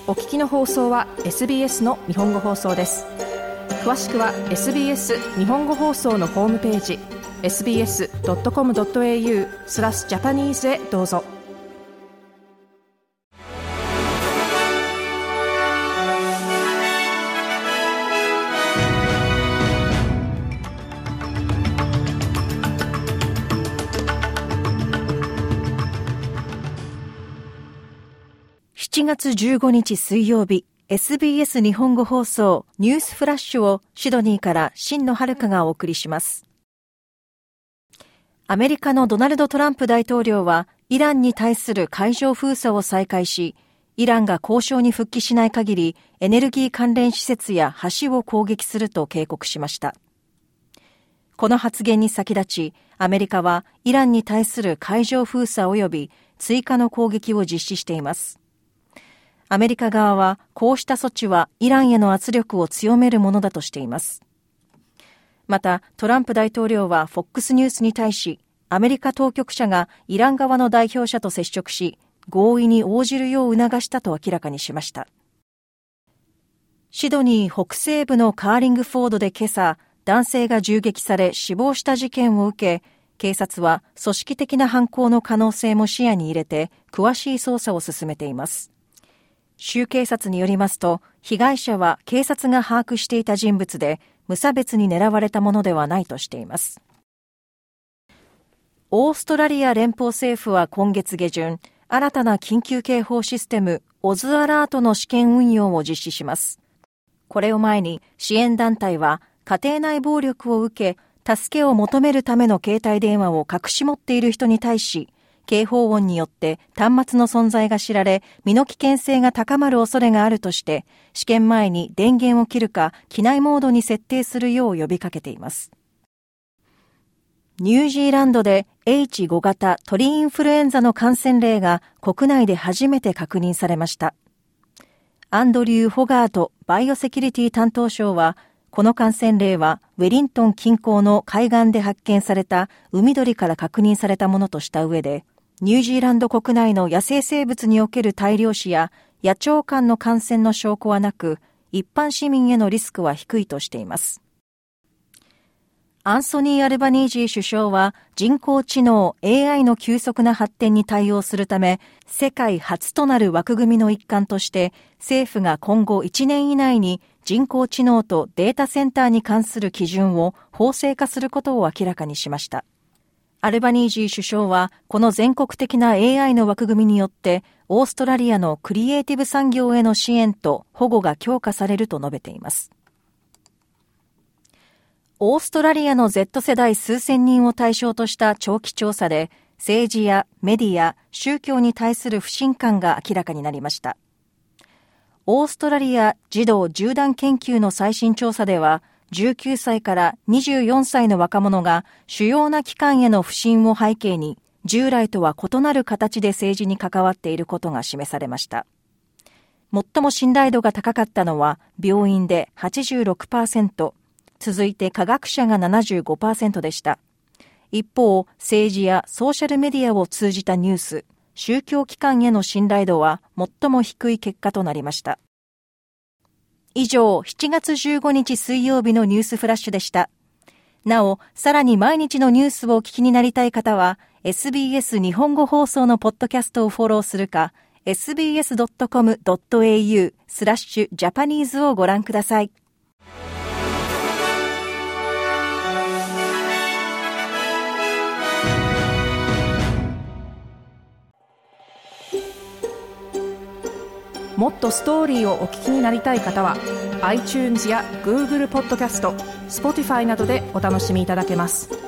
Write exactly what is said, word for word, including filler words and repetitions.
お聞きの放送は エスビーエス の日本語放送です。詳しくは エスビーエス 日本語放送のホームページ エスビーエスドットコムドットエーユー スラスジャパニーズへどうぞ。 しちがつじゅうごにち水曜日、エスビーエス 日本語放送ニュースフラッシュをシドニーから新野遥がお送りします。アメリカのドナルド・トランプ大統領はイランに対する海上封鎖を再開し、イランが交渉に復帰しない限りエネルギー関連施設や橋を攻撃すると警告しました。この発言に先立ち、アメリカはイランに対する海上封鎖及び追加の攻撃を実施しています。アメリカ側はこうした措置はイランへの圧力を強めるものだとしています。またトランプ大統領は フォックス ニュースに対し、アメリカ当局者がイラン側の代表者と接触し、合意に応じるよう促したと明らかにしました。シドニー北西部のカーリングフォードで今朝、男性が銃撃され死亡した事件を受け、警察は組織的な犯行の可能性も視野に入れて詳しい捜査を進めています。州警察によりますと、被害者は警察が把握していた人物で、無差別に狙われたものではないとしています。オーストラリア連邦政府は今月下旬、新たな緊急警報システム、オズアラートの試験運用を実施します。これを前に、支援団体は、家庭内暴力を受け、助けを求めるための携帯電話を隠し持っている人に対し、警報音によって端末の存在が知られ、身の危険性が高まる恐れがあるとして、試験前に電源を切るか、機内モードに設定するよう呼びかけています。ニュージーランドで エイチファイブ 型鳥インフルエンザの感染例が国内で初めて確認されました。アンドリュー・ホガートバイオセキュリティ担当相は、この感染例はウェリントン近郊の海岸で発見された海鳥から確認されたものとした上で、ニュージーランド国内の野生生物における大量死や野鳥間の感染の証拠はなく、一般市民へのリスクは低いとしています。アンソニー・アルバニージー首相は人工知能 エーアイ の急速な発展に対応するため、世界初となる枠組みの一環として政府が今後いちねん以内に人工知能とデータセンターに関する基準を法制化することを明らかにしました。アルバニージー首相はこの全国的な エーアイ の枠組みによってオーストラリアのクリエイティブ産業への支援と保護が強化されると述べています。オーストラリアの Z 世代数千人を対象とした長期調査で、政治やメディア、宗教に対する不信感が明らかになりました。オーストラリア児童縦断研究の最新調査では、じゅうきゅうさいからにじゅうよんさいの若者が主要な機関への不信を背景に、従来とは異なる形で政治に関わっていることが示されました。最も信頼度が高かったのは病院で はちじゅうろくパーセント、続いて科学者が ななじゅうごパーセント でした。一方、政治やソーシャルメディアを通じたニュース、宗教機関への信頼度は最も低い結果となりました。以上、しちがつじゅうごにち水曜日のニュースフラッシュでした。なお、さらに毎日のニュースをお聞きになりたい方は、エスビーエス 日本語放送のポッドキャストをフォローするか、エスビーエスドットコムドットエーユー スラッシュジャパニーズをご覧ください。 もっとストーリーをお聞きになりたい方は iTunes や Google ポッドキャスト、Spotify などでお楽しみいただけます。